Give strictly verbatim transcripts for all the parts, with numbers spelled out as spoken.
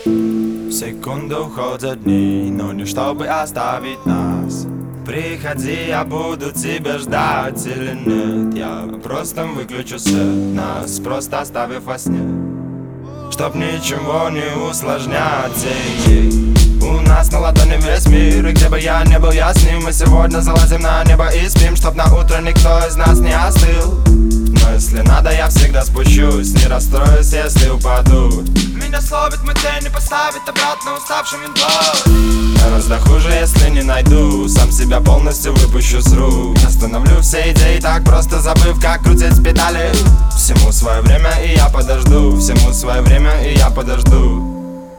В секунду уходят дни, но не чтобы оставить нас. Приходи, я буду тебя ждать или нет. Я просто выключу свет, нас просто оставив во сне, чтоб ничего не усложнять. Эй, у нас на ладони весь мир, и где бы я ни был, я с ним. Мы сегодня залазим на небо и спим, чтоб на утро никто из нас не остыл. Но если надо, я всегда спущусь, не расстроюсь, если упаду. Меня словит мой день и поставит обратно уставшим винтом. Гораздо хуже, если не найду, сам себя полностью выпущу с рук. Остановлю все идеи, так просто забыв, как крутить педали. Всему свое время, и я подожду. Всему свое время, и я подожду.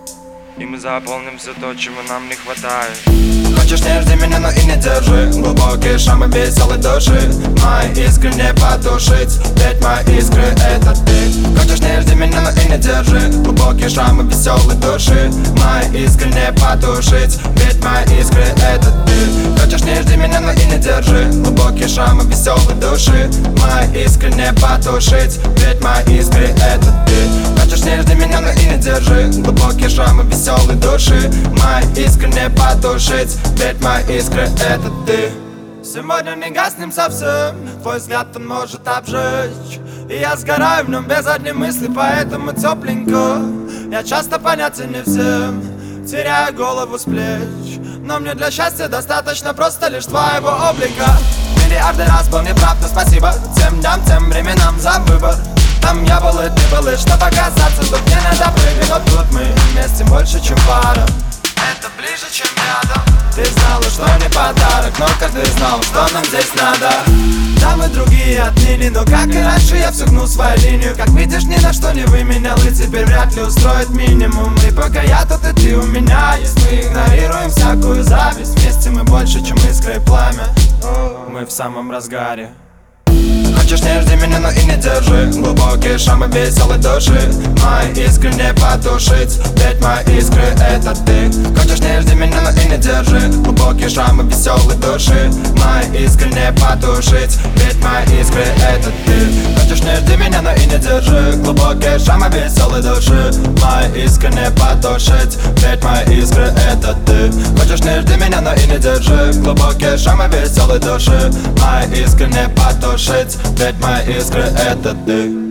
И мы заполним все то, чего нам не хватает. Хочешь, не жди меня, но и не держи глубокие шрамы веселой души. Мои искры не потушить, ведь мои искры это ты. Хочешь, не жди меня, но и не держи глубокие шрамы веселой души. Мои искры не потушить, ведь мои искры это ты. Хочешь, не жди меня, но и не держи глубокие шрамы веселой души. Мои искры не потушить, ведь мои искры это ты. Хочешь, не жди меня, но и не держи глубокие шрамы веселой души. Мои искры не потушить, ведь мои искры это ты. Сегодня не гаснем совсем, твой взгляд он может обжечь. И я сгораю в нем без одной мысли, поэтому тепленько. Я часто понятен не всем, теряю голову с плеч. Но мне для счастья достаточно просто лишь твоего облика. Миллиарды раз был неправ, но спасибо тем дням, тем временам за выбор. Там я был и ты был, и что показаться, тут не надо прыгать. Но тут мы вместе больше, чем пара. Это ближе, чем рядом. Ты знала, что не подарок, но как ты знал, что нам здесь надо? Да, мы другие отныне, но как и раньше я все гну свою линию. Как видишь, ни на что не выменял, и теперь вряд ли устроит минимум. И пока я тут, и ты у меня есть, мы игнорируем всякую зависть. Вместе мы больше, чем искра и пламя. Мы в самом разгаре. Хочешь, не жди меня, но и не держи глубокие шрамы веселой души. Мои искры не потушить, ведь мои искры это ты. Хочешь, не жди меня, но и не держи глубокие шрамы веселой души. Мои искры не потушить, ведь мои искры это ты. Хочешь, не жди меня, но и не держи глубокие шрамы веселой души. Мои искры не потушить, ведь мои искры это ты. Хочешь, не жди меня, но и не держи глубокие шрамы веселой души. Мои искры не потушить, ведь мои искры это ты.